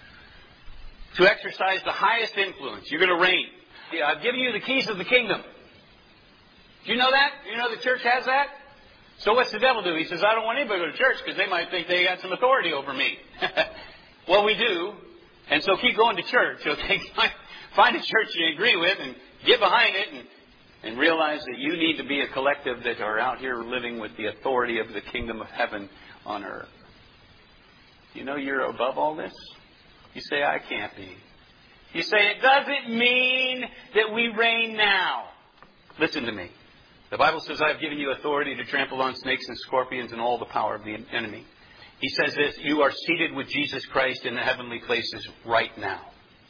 S1: To exercise the highest influence. You're going to reign. I've given you the keys of the kingdom. Do you know that? Do you know the church has that? So what's the devil do? He says, I don't want anybody to go to church because they might think they got some authority over me. Well, we do. And so keep going to church. Okay? Find a church you agree with and get behind it and realize that you need to be a collective that are out here living with the authority of the kingdom of heaven on earth. You know you're above all this? You say, I can't be. You say, it doesn't mean that we reign now. Listen to me. The Bible says, I have given you authority to trample on snakes and scorpions and all the power of the enemy. He says this, you are seated with Jesus Christ in the heavenly places right now.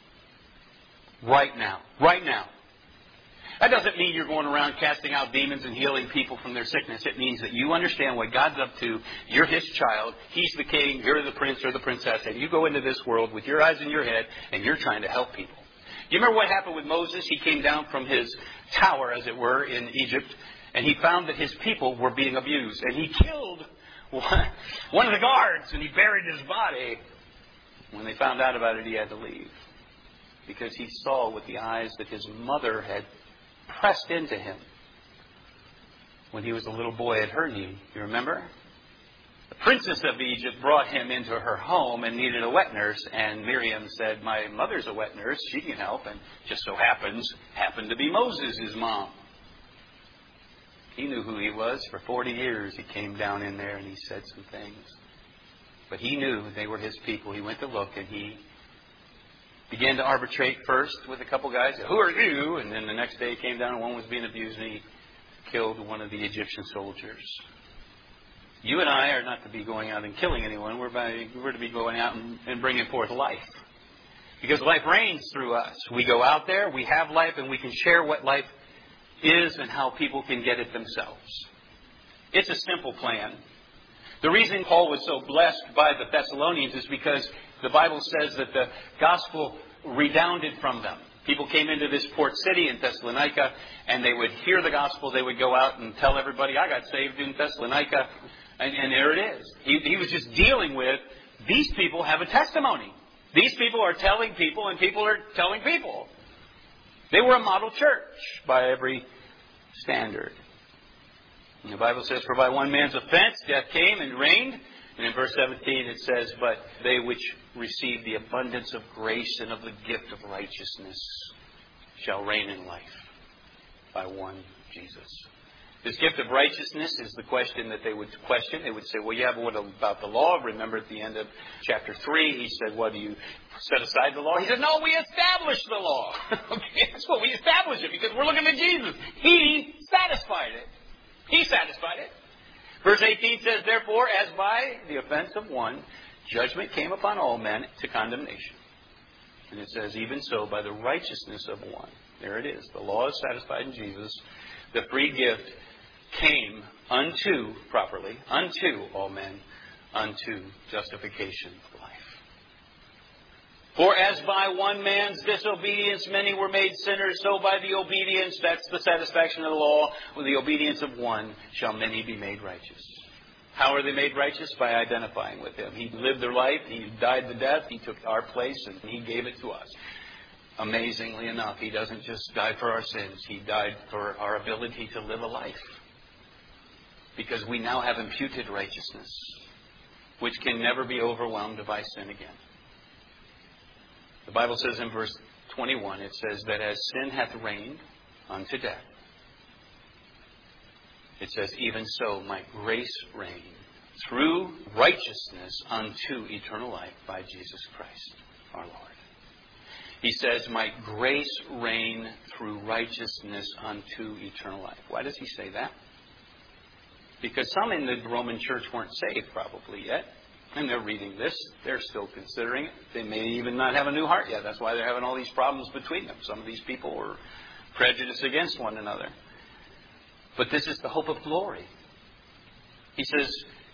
S1: Right now. Right now. That doesn't mean you're going around casting out demons and healing people from their sickness. It means that you understand what God's up to. You're His child. He's the king. You're the prince or the princess. And you go into this world with your eyes in your head and you're trying to help people. Do you remember what happened with Moses? He came down from his tower, as it were, in Egypt, and he found that his people were being abused. And he killed one of the guards, and he buried his body. When they found out about it, he had to leave. Because he saw with the eyes that his mother had pressed into him when he was a little boy at her knee. You remember? The princess of Egypt brought him into her home and needed a wet nurse. And Miriam said, my mother's a wet nurse. She can help. And just so happened to be Moses' mom. He knew who he was. For 40 years he came down in there and he said some things. But he knew they were his people. He went to look and he began to arbitrate first with a couple guys. Who are you? And then the next day he came down and one was being abused and he killed one of the Egyptian soldiers. You and I are not to be going out and killing anyone. We're to be going out and bringing forth life. Because life reigns through us. We go out there, we have life, and we can share what life is and how people can get it themselves. It's a simple plan. The reason Paul was so blessed by the Thessalonians is because the Bible says that the gospel redounded from them. People came into this port city in Thessalonica, and they would hear the gospel. They would go out and tell everybody, I got saved in Thessalonica. And there it is. He was just dealing with, these people have a testimony. These people are telling people, and people are telling people. They were a model church by every standard. And the Bible says, for by one man's offense, death came and reigned. And in verse 17 it says, but they which receive the abundance of grace and of the gift of righteousness shall reign in life by one Jesus. This gift of righteousness is the question that they would question. They would say, well, yeah, but what about the law? Remember at the end of chapter 3, he said, what, do you set aside the law? He said, no, we establish the law. Okay, that's what we establish it because we're looking at Jesus. He satisfied it. He satisfied it. Verse 18 says, therefore, as by the offense of one, judgment came upon all men to condemnation. And it says, even so, by the righteousness of one. There it is. The law is satisfied in Jesus. The free gift came unto all men, unto justification of life. For as by one man's disobedience many were made sinners, so by the obedience, that's the satisfaction of the law, with the obedience of one shall many be made righteous. How are they made righteous? By identifying with Him. He lived their life, He died the death, He took our place, and He gave it to us. Amazingly enough, He doesn't just die for our sins. He died for our ability to live a life. Because we now have imputed righteousness, which can never be overwhelmed by sin again. The Bible says in verse 21, it says that as sin hath reigned unto death, it says, even so might grace reign through righteousness unto eternal life by Jesus Christ our Lord. He says, might grace reign through righteousness unto eternal life. Why does he say that? Because some in the Roman church weren't saved probably yet. And they're reading this. They're still considering it. They may even not have a new heart yet. That's why they're having all these problems between them. Some of these people were prejudiced against one another. But this is the hope of glory. He says,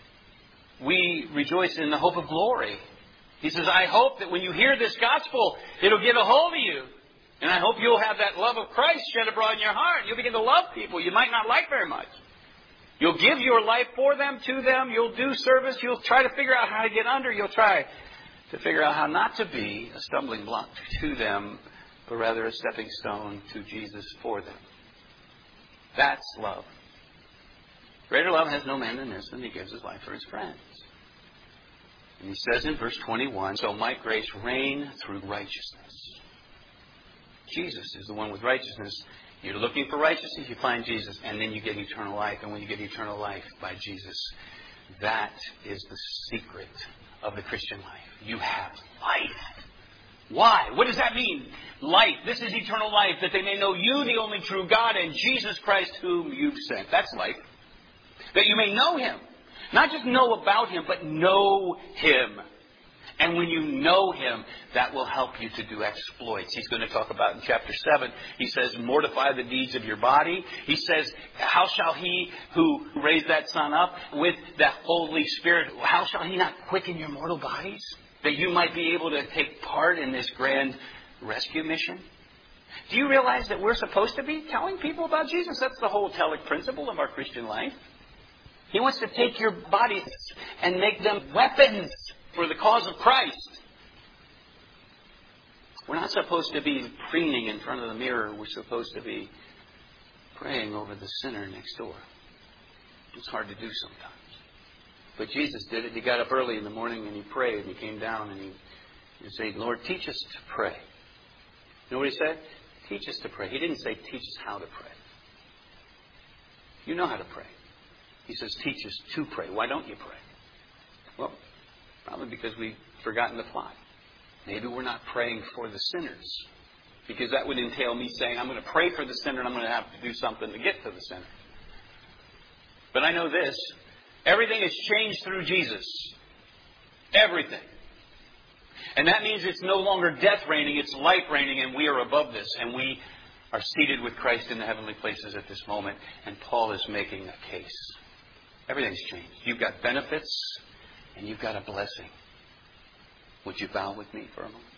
S1: we rejoice in the hope of glory. He says, I hope that when you hear this gospel, it'll get a hold of you. And I hope you'll have that love of Christ shed abroad in your heart. You'll begin to love people you might not like very much. You'll give your life for them, to them. You'll do service. You'll try to figure out how to get under. You'll try to figure out how not to be a stumbling block to them, but rather a stepping stone to Jesus for them. That's love. Greater love has no man than this, than he gives his life for his friends. And he says in verse 21, so might grace reign through righteousness. Jesus is the one with righteousness. You're looking for righteousness, you find Jesus, and then you get eternal life. And when you get eternal life by Jesus, that is the secret of the Christian life. You have life. Why? What does that mean? Life. This is eternal life, that they may know you, the only true God, and Jesus Christ whom you've sent. That's life. That you may know Him. Not just know about Him, but know Him. And when you know Him, that will help you to do exploits. He's going to talk about in chapter 7. He says, mortify the deeds of your body. He says, how shall He who raised that Son up with the Holy Spirit, how shall He not quicken your mortal bodies? That you might be able to take part in this grand rescue mission. Do you realize that we're supposed to be telling people about Jesus? That's the whole telic principle of our Christian life. He wants to take your bodies and make them weapons for the cause of Christ. We're not supposed to be preening in front of the mirror. We're supposed to be praying over the sinner next door. It's hard to do sometimes. But Jesus did it. He got up early in the morning and he prayed. And he came down and he said, Lord, teach us to pray. You know what he said? Teach us to pray. He didn't say teach us how to pray. You know how to pray. He says teach us to pray. Why don't you pray? Well, probably because we've forgotten the plot. Maybe we're not praying for the sinners. Because that would entail me saying, I'm going to pray for the sinner and I'm going to have to do something to get to the sinner. But I know this. Everything is changed through Jesus. Everything. And that means it's no longer death reigning, it's life reigning, and we are above this. And we are seated with Christ in the heavenly places at this moment. And Paul is making a case. Everything's changed. You've got benefits, and you've got a blessing. Would you bow with me for a moment?